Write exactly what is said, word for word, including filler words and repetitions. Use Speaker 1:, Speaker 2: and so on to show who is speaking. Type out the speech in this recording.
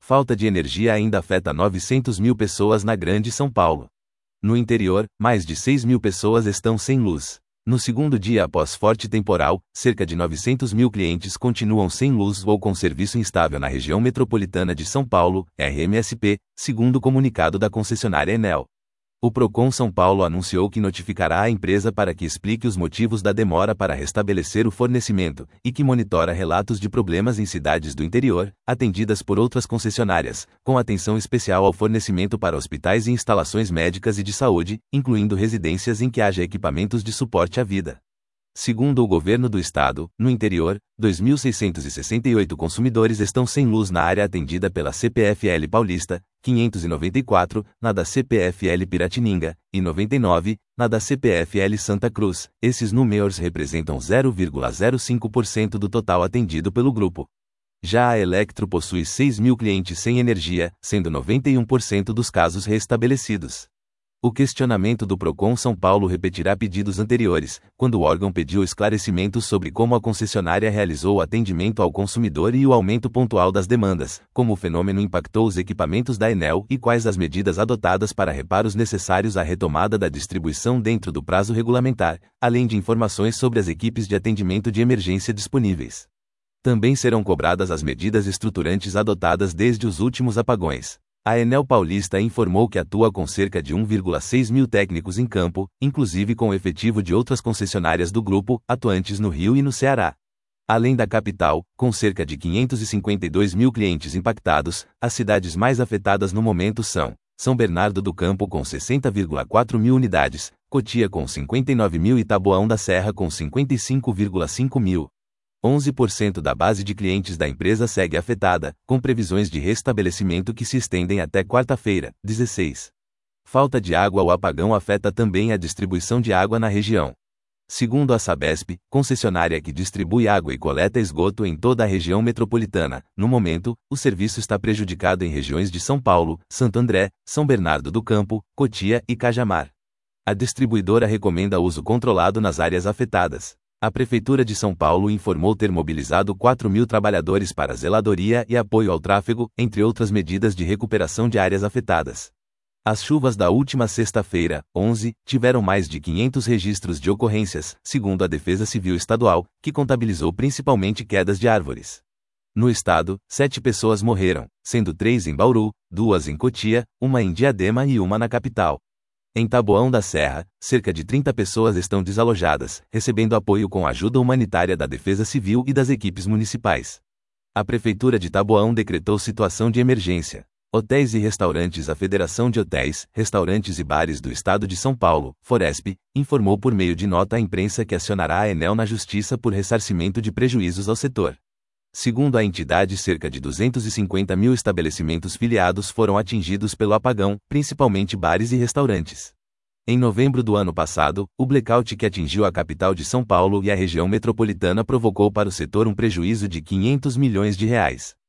Speaker 1: Falta de energia ainda afeta novecentas mil pessoas na Grande São Paulo. No interior, mais de seis mil pessoas estão sem luz. No segundo dia após forte temporal, cerca de novecentos mil clientes continuam sem luz ou com serviço instável na região metropolitana de São Paulo, R M S P, segundo o comunicado da concessionária Enel. O Procon São Paulo anunciou que notificará a empresa para que explique os motivos da demora para restabelecer o fornecimento, e que monitora relatos de problemas em cidades do interior, atendidas por outras concessionárias, com atenção especial ao fornecimento para hospitais e instalações médicas e de saúde, incluindo residências em que haja equipamentos de suporte à vida. Segundo o governo do estado, no interior, dois mil seiscentos e sessenta e oito consumidores estão sem luz na área atendida pela C P F L Paulista, quinhentos e noventa e quatro, na da C P F L Piratininga, e noventa e nove, na da C P F L Santa Cruz. Esses números representam zero vírgula zero cinco por cento do total atendido pelo grupo. Já a Elektro possui seis mil clientes sem energia, sendo noventa e um por cento dos casos restabelecidos. O questionamento do Procon São Paulo repetirá pedidos anteriores, quando o órgão pediu esclarecimentos sobre como a concessionária realizou o atendimento ao consumidor e o aumento pontual das demandas, como o fenômeno impactou os equipamentos da Enel e quais as medidas adotadas para reparos necessários à retomada da distribuição dentro do prazo regulamentar, além de informações sobre as equipes de atendimento de emergência disponíveis. Também serão cobradas as medidas estruturantes adotadas desde os últimos apagões. A Enel Paulista informou que atua com cerca de um vírgula seis mil técnicos em campo, inclusive com o efetivo de outras concessionárias do grupo, atuantes no Rio e no Ceará. Além da capital, com cerca de quinhentos e cinquenta e dois mil clientes impactados, as cidades mais afetadas no momento são São Bernardo do Campo com sessenta vírgula quatro mil unidades, Cotia com cinquenta e nove mil e Taboão da Serra com cinquenta e cinco vírgula cinco mil. onze por cento da base de clientes da empresa segue afetada, com previsões de restabelecimento que se estendem até quarta-feira, dezesseis. Falta de água. O apagão afeta também a distribuição de água na região. Segundo a Sabesp, concessionária que distribui água e coleta esgoto em toda a região metropolitana, no momento, o serviço está prejudicado em regiões de São Paulo, Santo André, São Bernardo do Campo, Cotia e Cajamar. A distribuidora recomenda uso controlado nas áreas afetadas. A Prefeitura de São Paulo informou ter mobilizado quatro mil trabalhadores para zeladoria e apoio ao tráfego, entre outras medidas de recuperação de áreas afetadas. As chuvas da última sexta-feira, onze, tiveram mais de quinhentos registros de ocorrências, segundo a Defesa Civil Estadual, que contabilizou principalmente quedas de árvores. No estado, sete pessoas morreram, sendo três em Bauru, duas em Cotia, uma em Diadema e uma na capital. Em Taboão da Serra, cerca de trinta pessoas estão desalojadas, recebendo apoio com ajuda humanitária da Defesa Civil e das equipes municipais. A Prefeitura de Taboão decretou situação de emergência. Hotéis e restaurantes. A Federação de Hotéis, Restaurantes e Bares do Estado de São Paulo, Foresp, informou por meio de nota à imprensa que acionará a Enel na Justiça por ressarcimento de prejuízos ao setor. Segundo a entidade, cerca de duzentos e cinquenta mil estabelecimentos filiados foram atingidos pelo apagão, principalmente bares e restaurantes. Em novembro do ano passado, o blackout que atingiu a capital de São Paulo e a região metropolitana provocou para o setor um prejuízo de quinhentos milhões de reais.